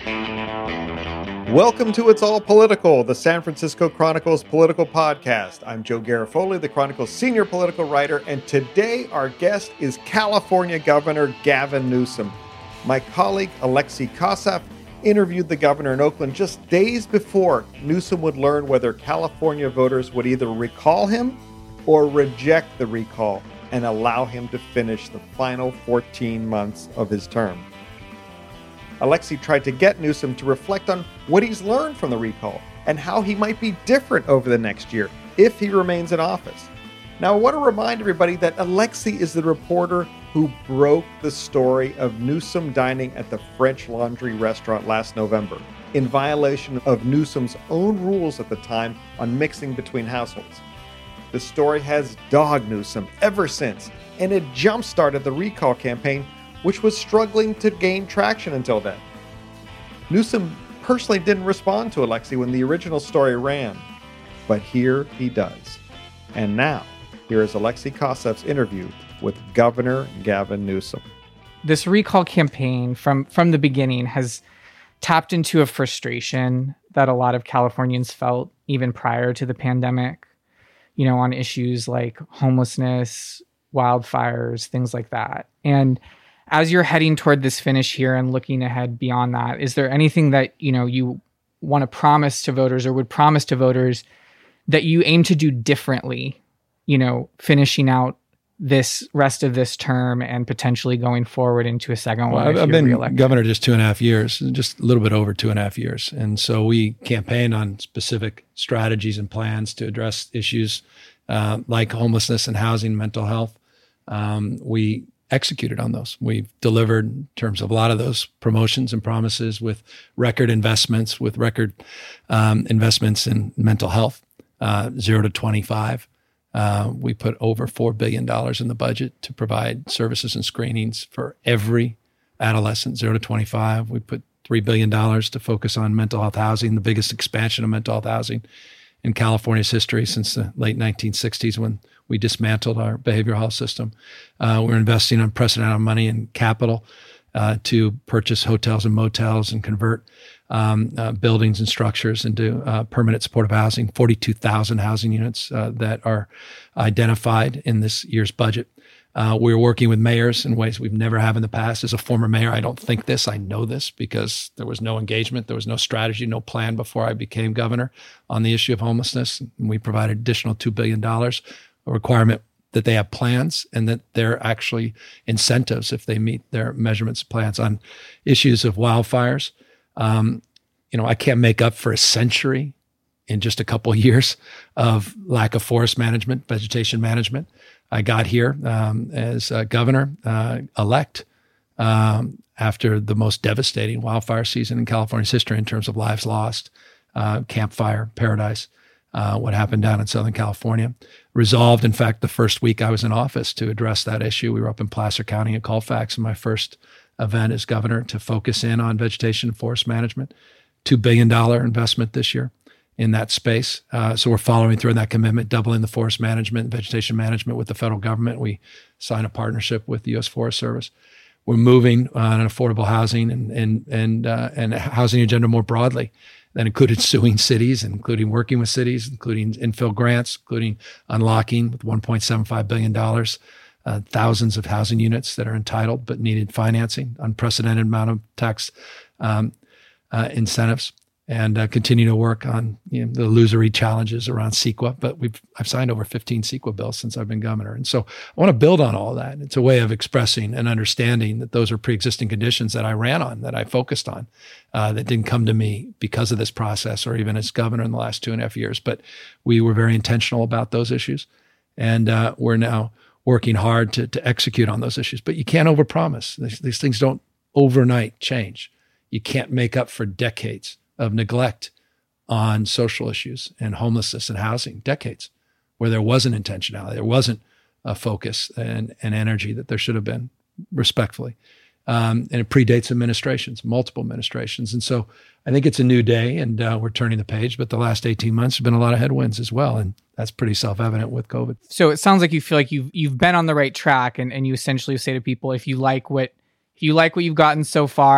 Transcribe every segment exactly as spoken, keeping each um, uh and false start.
Welcome to It's All Political, the San Francisco Chronicle's political podcast. I'm Joe Garofoli, the Chronicle's senior political writer, and today our guest is California Governor Gavin Newsom. My colleague Alexei Koseff interviewed the governor in Oakland just days before Newsom would learn whether California voters would either recall him or reject the recall and allow him to finish the final fourteen months of his term. Alexei tried to get Newsom to reflect on what he's learned from the recall and how he might be different over the next year if he remains in office. Now, I want to remind everybody that Alexei is the reporter who broke the story of Newsom dining at the French Laundry restaurant last November in violation of Newsom's own rules at the time on mixing between households. The story has dogged Newsom ever since, and it jump-started the recall campaign, which was struggling to gain traction until then. Newsom personally didn't respond to Alexei when the original story ran, but here he does. And now, here is Alexei Koseff's interview with Governor Gavin Newsom. This recall campaign from, from the beginning has tapped into a frustration that a lot of Californians felt even prior to the pandemic, you know, on issues like homelessness, wildfires, things like that. And as you're heading toward this finish here and looking ahead beyond that, is there anything that, you know, you want to promise to voters or would promise to voters that you aim to do differently, you know, finishing out this rest of this term and potentially going forward into a second well, one? I've, if I've you're been reelected? governor just two and a half years, just a little bit over two and a half years. And so we campaigned on specific strategies and plans to address issues uh, like homelessness and housing, mental health. Um, we executed on those. We've delivered in terms of a lot of those promotions and promises with record investments, with record um, investments in mental health, uh, zero to twenty-five. Uh, we put over four billion dollars in the budget to provide services and screenings for every adolescent, zero to twenty-five. We put three billion dollars to focus on mental health housing, the biggest expansion of mental health housing in California's history since the late nineteen sixties when we dismantled our behavioral health system. Uh, we're investing unprecedented money in capital uh, to purchase hotels and motels and convert um, uh, buildings and structures into uh, permanent supportive housing, forty-two thousand housing units uh, that are identified in this year's budget. Uh, we're working with mayors in ways we've never have in the past. As a former mayor, I don't think this, I know this because there was no engagement, there was no strategy, no plan before I became governor on the issue of homelessness. And we provided additional two billion dollars, a requirement that they have plans and that there are actually incentives if they meet their measurements plans on issues of wildfires. Um, you know, I can't make up for a century in just a couple of years of lack of forest management, vegetation management. I got here um, as a governor uh, elect um, after the most devastating wildfire season in California's history in terms of lives lost, uh, Camp Fire, Paradise, uh, what happened down in Southern California. Resolved, in fact, the first week I was in office to address that issue. We were up in Placer County at Colfax in my first event as governor to focus in on vegetation and forest management. two billion dollars investment this year in that space. Uh, so we're following through on that commitment, doubling the forest management and vegetation management with the federal government. We signed a partnership with the U S Forest Service. We're moving on affordable housing and and and uh, and a housing agenda more broadly. That included suing cities, including working with cities, including infill grants, including unlocking with one point seven five billion dollars, uh, thousands of housing units that are entitled but needed financing, unprecedented amount of tax um, uh, incentives. And uh, continue to work on you know, the illusory challenges around CEQA. But we've I've signed over fifteen CEQA bills since I've been governor. And so I want to build on all that. It's a way of expressing and understanding that those are pre-existing conditions that I ran on, that I focused on, uh, that didn't come to me because of this process or even as governor in the last two and a half years. But we were very intentional about those issues. And uh, we're now working hard to, to execute on those issues. But you can't overpromise. These, these things don't overnight change. You can't make up for decades of neglect on social issues and homelessness and housing, decades where there wasn't intentionality, there wasn't a focus and, and energy that there should have been, respectfully. Um, and it predates administrations, multiple administrations. And so I think it's a new day and uh, we're turning the page, but the last eighteen months have been a lot of headwinds as well. And that's pretty self-evident with COVID. So it sounds like you feel like you've, you've been on the right track and, and you essentially say to people, if you like what, if you like what you've gotten so far,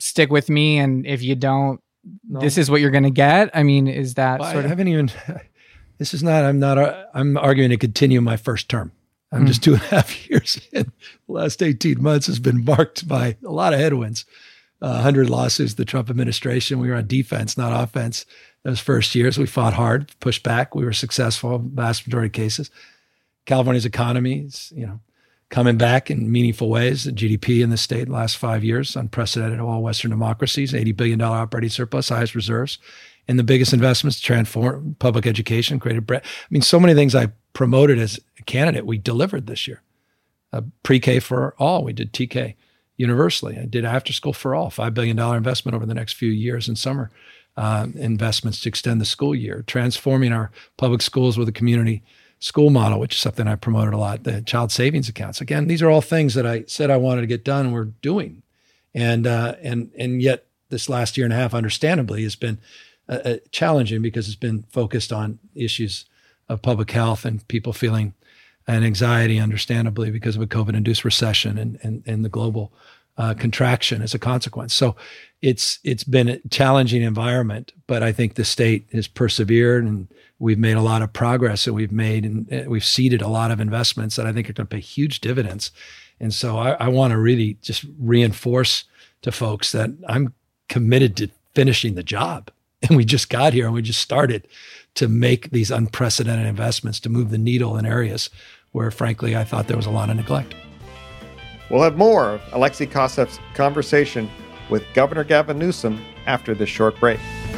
stick with me, and if you don't, No. this is what you're going to get? I mean, is that Well, sort I of... haven't even, this is not, I'm not, uh, I'm arguing to continue my first term. I'm mm. just two and a half years in. The last eighteen months has been marked by a lot of headwinds. Uh, one hundred lawsuits, the Trump administration. We were on defense, not offense. Those first years, we fought hard, pushed back. We were successful, vast majority of cases. California's economy is, you know, coming back in meaningful ways. The G D P in the state in the last five years, unprecedented in all Western democracies, eighty billion dollars operating surplus, highest reserves, and the biggest investments to transform public education, created bread. I mean, so many things I promoted as a candidate, we delivered this year. Uh, pre-K for all, we did T K universally. I did after school for all, five billion dollars investment over the next few years in summer uh, investments to extend the school year, transforming our public schools with a community school model, which is something I promoted a lot, the child savings accounts. Again, these are all things that I said I wanted to get done, we're doing. And uh, and and yet this last year and a half, understandably, has been uh, uh, challenging because it's been focused on issues of public health and people feeling an anxiety, understandably, because of a COVID-induced recession and, and, and the global uh, contraction as a consequence. So it's it's been a challenging environment, but I think the state has persevered, and we've made a lot of progress, and we've made and we've seeded a lot of investments that I think are going to pay huge dividends. And so I, I want to really just reinforce to folks that I'm committed to finishing the job. And we just got here and we just started to make these unprecedented investments to move the needle in areas where, frankly, I thought there was a lot of neglect. We'll have more of Alexei Koseff's conversation with Governor Gavin Newsom after this short break.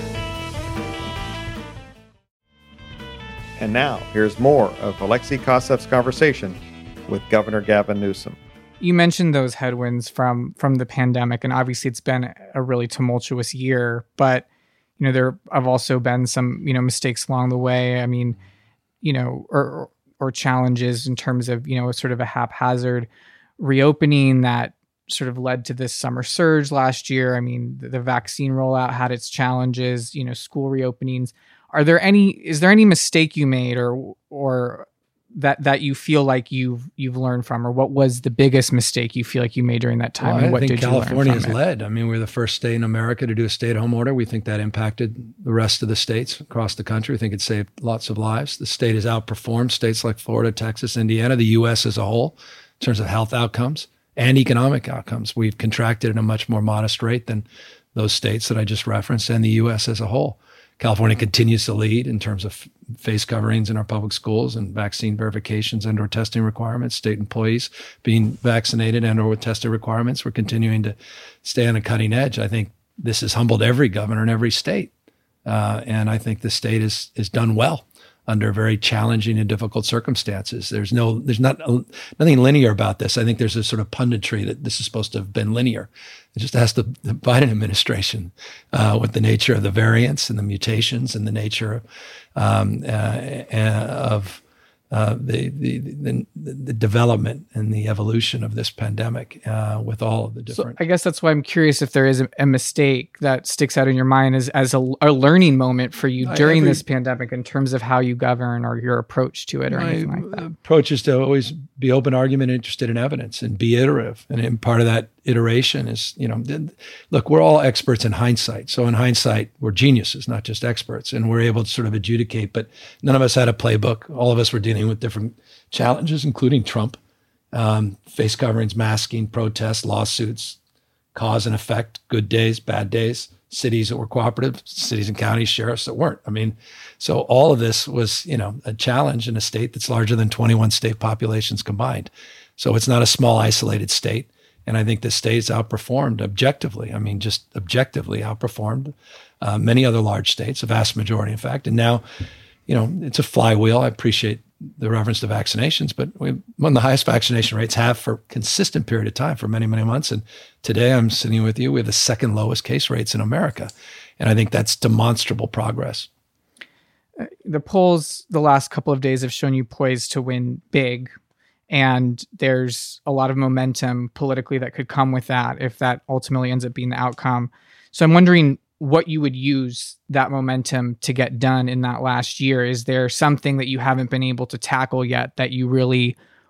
And now, here's more of Alexei Koseff's conversation with Governor Gavin Newsom. You mentioned those headwinds from from the pandemic, and obviously it's been a really tumultuous year, but you know, there have also been some, you know, mistakes along the way. I mean, you know, or or challenges in terms of, you know, sort of a haphazard reopening that sort of led to this summer surge last year. I mean, the, the vaccine rollout had its challenges, you know, school reopenings. Are there any, is there any mistake you made or, or that, that you feel like you've, you've learned from, or what was the biggest mistake you feel like you made during that time? Well, and what I think did California you learn from has it? led. I mean, we're the first state in America to do a stay-at-home order. We think that impacted the rest of the states across the country. We think it saved lots of lives. The state has outperformed states like Florida, Texas, Indiana, the U S as a whole in terms of health outcomes and economic outcomes. We've contracted at a much more modest rate than those states that I just referenced and the U S as a whole. California continues to lead in terms of face coverings in our public schools and vaccine verifications and or testing requirements, state employees being vaccinated and or with testing requirements. We're continuing to stay on a cutting edge. I think this has humbled every governor in every state. Uh, and I think the state is, is done well under very challenging and difficult circumstances. There's no, there's not nothing linear about this. I think there's a sort of punditry that this is supposed to have been linear. It just ask the, the Biden administration uh, with the nature of the variants and the mutations and the nature um, uh, uh, of uh, the, the, the the development and the evolution of this pandemic uh, with all of the different. So I guess that's why I'm curious if there is a, a mistake that sticks out in your mind as, as a, a learning moment for you during every, this pandemic in terms of how you govern or your approach to it or anything like that. Approach is to always be open argument, interested in evidence, and be iterative. And part of that iteration is, you know, look, we're all experts in hindsight. So in hindsight, we're geniuses, not just experts, and we're able to sort of adjudicate, but none of us had a playbook. All of us were dealing with different challenges, including Trump, um, face coverings, masking, protests, lawsuits, cause and effect, good days, bad days, cities that were cooperative, cities and counties, sheriffs that weren't. I mean, so all of this was, you know, a challenge in a state that's larger than twenty-one state populations combined. So it's not a small, isolated state. And I think the state's outperformed objectively. I mean, just objectively outperformed uh, many other large states, a vast majority, in fact. And now, you know, it's a flywheel. I appreciate the reference to vaccinations, but we have one of the highest vaccination rates have for a consistent period of time for many, many months. And today I'm sitting with you, we have the second lowest case rates in America. And I think that's demonstrable progress. Uh, the polls the last couple of days have shown you poised to win big. And there's a lot of momentum politically that could come with that if that ultimately ends up being the outcome. So I'm wondering what you would use that momentum to get done in that last year. Is there something that you haven't been able to tackle yet that you really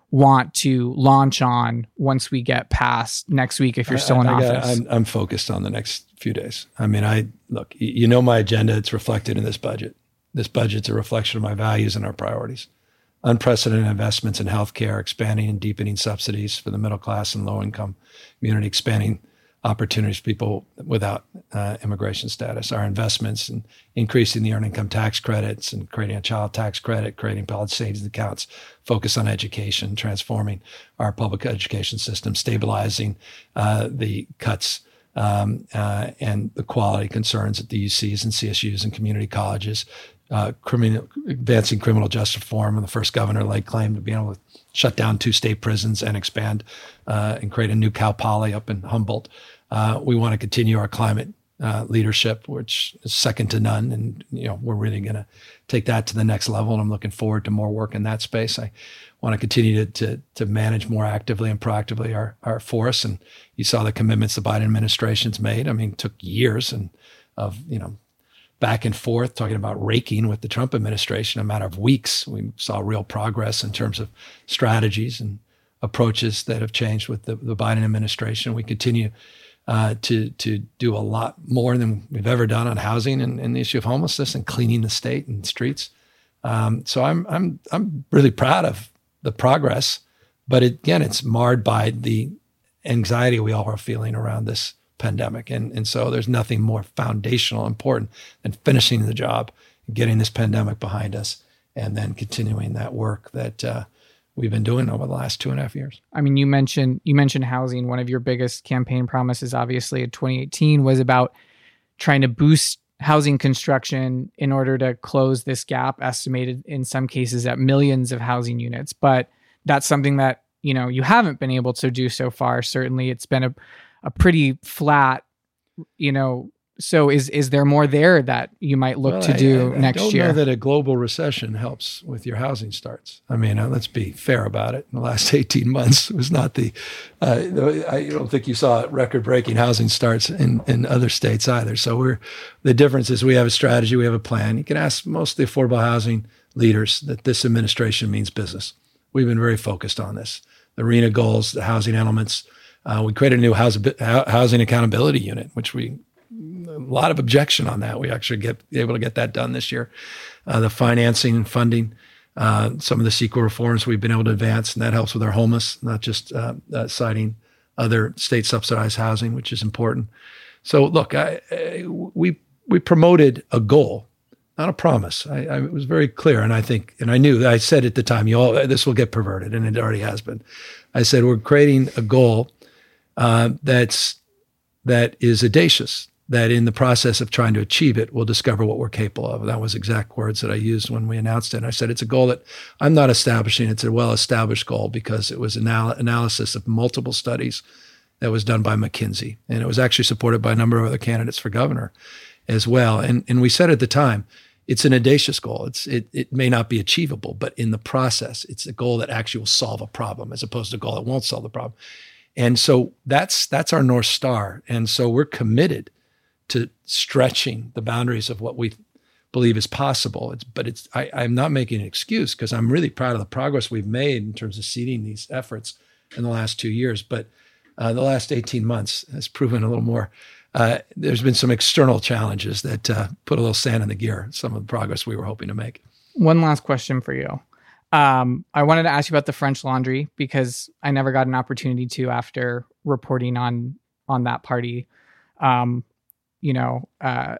want to launch on once we get past next week, if you're still in I, I office? Got, I'm, I'm focused on the next few days. I mean, I look, you know my agenda. It's reflected in this budget. This budget's a reflection of my values and our priorities. Unprecedented investments in healthcare, expanding and deepening subsidies for the middle class and low income community, expanding opportunities for people without uh, immigration status, our investments in increasing the earned income tax credits and creating a child tax credit, creating college savings accounts, focus on education, transforming our public education system, stabilizing uh, the cuts um, uh, and the quality concerns at the U Cs and C S Us and community colleges, uh, criminal, advancing criminal justice reform, and the first governor laid claim to being able to shut down two state prisons and expand uh, and create a new Cal Poly up in Humboldt. Uh, we want to continue our climate uh, leadership, which is second to none. And, you know, we're really going to take that to the next level. And I'm looking forward to more work in that space. I want to continue to, to, to manage more actively and proactively our, our forests. And you saw the commitments the Biden administration's made. I mean, it took years and of, you know, back and forth talking about raking with the Trump administration. In a matter of weeks, we saw real progress in terms of strategies and approaches that have changed with the, the Biden administration. We continue Uh, to to do a lot more than we've ever done on housing and, and the issue of homelessness and cleaning the state and streets. Um, so I'm I'm I'm really proud of the progress, but it, again, it's marred by the anxiety we all are feeling around this pandemic, and and so there's nothing more foundational important than finishing the job, getting this pandemic behind us, and then continuing that work that uh, we've been doing over the last two and a half years. I mean, you mentioned you mentioned housing. One of your biggest campaign promises, obviously, in twenty eighteen was about trying to boost housing construction in order to close this gap, estimated in some cases at millions of housing units. But that's something that, you know, you haven't been able to do so far. Certainly, it's been a, a pretty flat, you know. So is is there more there that you might look well, to I, do I, I next don't year? know that a global recession helps with your housing starts. I mean, uh, let's be fair about it. In the last eighteen months, it was not the, uh, I don't think you saw record-breaking housing starts in, in other states either. So we're, the difference is we have a strategy, we have a plan. You can ask most of the affordable housing leaders that this administration means business. We've been very focused on this. The RHNA goals, the housing elements. Uh, we created a new house, housing accountability unit, which we, a lot of objection on that. We actually get able to get that done this year. Uh, the financing and funding, uh, some of the CEQA reforms we've been able to advance, and that helps with our homeless, not just uh, uh, citing other state subsidized housing, which is important. So look, I, I, we we promoted a goal, not a promise. I, I it was very clear, and I think, and I knew, I said at the time, you all, this will get perverted, and it already has been. I said we're creating a goal uh, that's that is audacious, that in the process of trying to achieve it, we'll discover what we're capable of. That was exact words that I used when we announced it. And I said, it's a goal that I'm not establishing. It's a well-established goal because it was anal- analysis of multiple studies that was done by McKinsey. And it was actually supported by a number of other candidates for governor as well. And, and we said at the time, it's an audacious goal. It's it, it may not be achievable, but in the process, it's a goal that actually will solve a problem as opposed to a goal that won't solve the problem. And so that's that's our North Star. And so we're committed to stretching the boundaries of what we believe is possible. It's, but it's I, I'm not making an excuse because I'm really proud of the progress we've made in terms of seeding these efforts in the last two years. But uh, the last eighteen months has proven a little more. Uh, there's been some external challenges that uh, put a little sand in the gear, some of the progress we were hoping to make. One last question for you. Um, I wanted to ask you about the French Laundry because I never got an opportunity to after reporting on on that party. Um, you know, uh,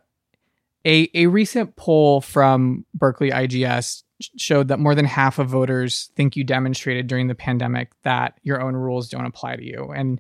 a a recent poll from Berkeley I G S showed that more than half of voters think you demonstrated during the pandemic that your own rules don't apply to you, and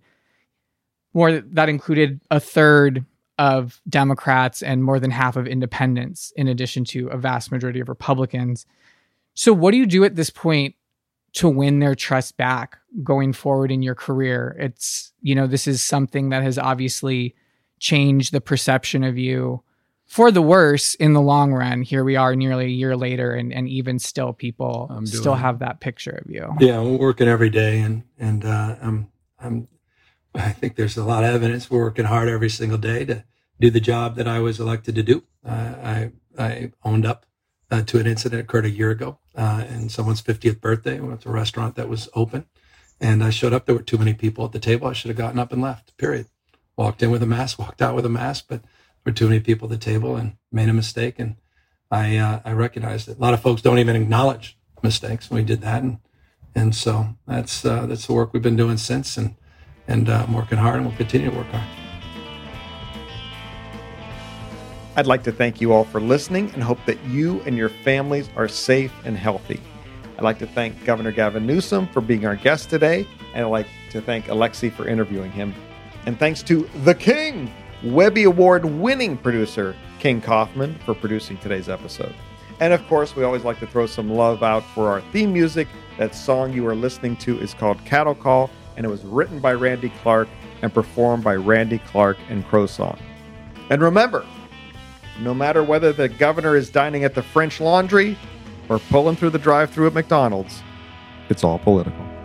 more that included a third of Democrats and more than half of independents, in addition to a vast majority of Republicans. So what do you do at this point to win their trust back going forward in your career? It's, you know, this is something that has obviously changed the perception of you for the worse in the long run. Here we are nearly a year later, and, and even still people still have that picture of you. Yeah, we're working every day, and, and uh, I'm, I'm, I think there's a lot of evidence. We're working hard every single day to do the job that I was elected to do. Uh, I, I owned up uh, to an incident that occurred a year ago, uh, and someone's fiftieth birthday. We went to a restaurant that was open, and I showed up. There were too many people at the table. I should have gotten up and left, period. Walked in with a mask, walked out with a mask, but there were too many people at the table and made a mistake. And I uh, I recognized it. A lot of folks don't even acknowledge mistakes. We did that. And and so that's uh, that's the work we've been doing since. And, and uh, I'm working hard, and we'll continue to work hard. I'd like to thank you all for listening and hope that you and your families are safe and healthy. I'd like to thank Governor Gavin Newsom for being our guest today, and I'd like to thank Alexi for interviewing him. And thanks to the King, Webby Award-winning producer King Kaufman, for producing today's episode. And of course, we always like to throw some love out for our theme music. That song you are listening to is called Cattle Call, and it was written by Randy Clark and performed by Randy Clark and Crow Song. And remember, no matter whether the governor is dining at the French Laundry or pulling through the drive-thru at McDonald's, it's all political.